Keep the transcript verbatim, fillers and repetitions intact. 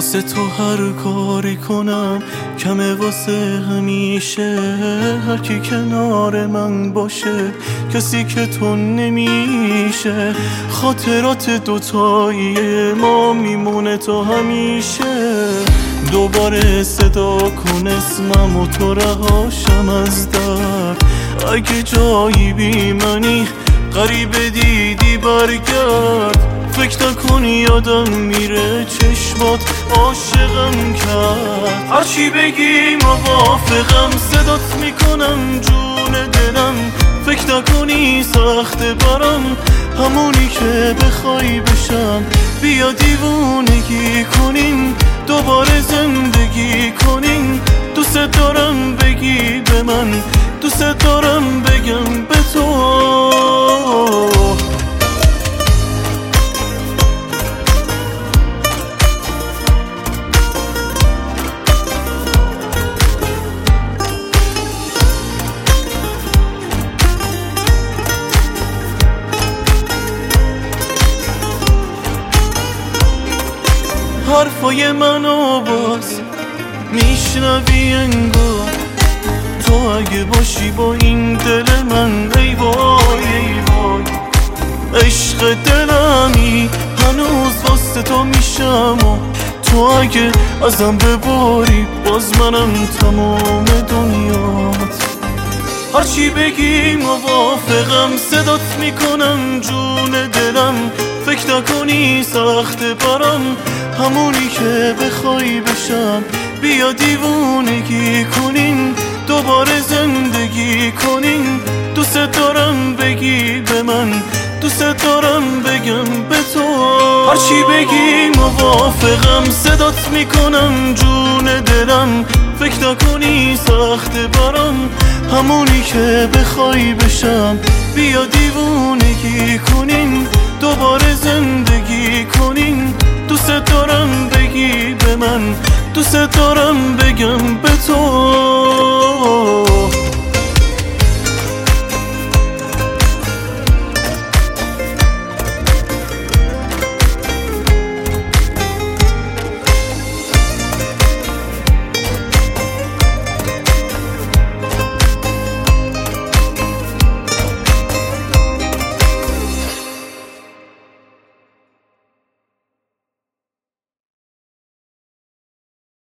واسه تو هر کاری کنم کمه واسه همیشه. هر کی کنار من باشه کسی که تو نمیشه. خاطرات دوتایی ما میمونه تا همیشه. دوباره صدا کن اسمم و تو رهاشم از درد. اگه جایی بی منی غریبه دیدی برگرد. فکر نکن یادم میره چشمات عاشقم کرد. هرچی بگی موافقم صدات میکنم جون دلم. فکر نکنی سخت برام همونی که بخوای بشم. بیا دیوونگی کنیم دوباره زندگی کنیم. دوست دارم بگی به من دوست دارم بگم به تو. حرفای منو باز میشنوی انگار تو اگه باشی با این دل من. ای وای ای وای عشق دلمی هنوز واسه تو میشم. و تو اگه ازم بباری باز منم تمام دنیات. هرچی بگی موافقم صدات میکنم جون دلم. فکر نکنی سخت برام همونی که بخوای بشم. بیا دیوونگی کنیم دوباره زندگی کنیم. دوست دارم بگی به من دوست دارم بگم به تو. هرچی بگی موافقم صدات میکنم جون دلم. فکر نکنی سخت برام همونی که بخوای بشم. بیا دیوونگی کنیم دوباره زندگی کنیم. دوست دارم بگی به من دوست دارم بگم به تو.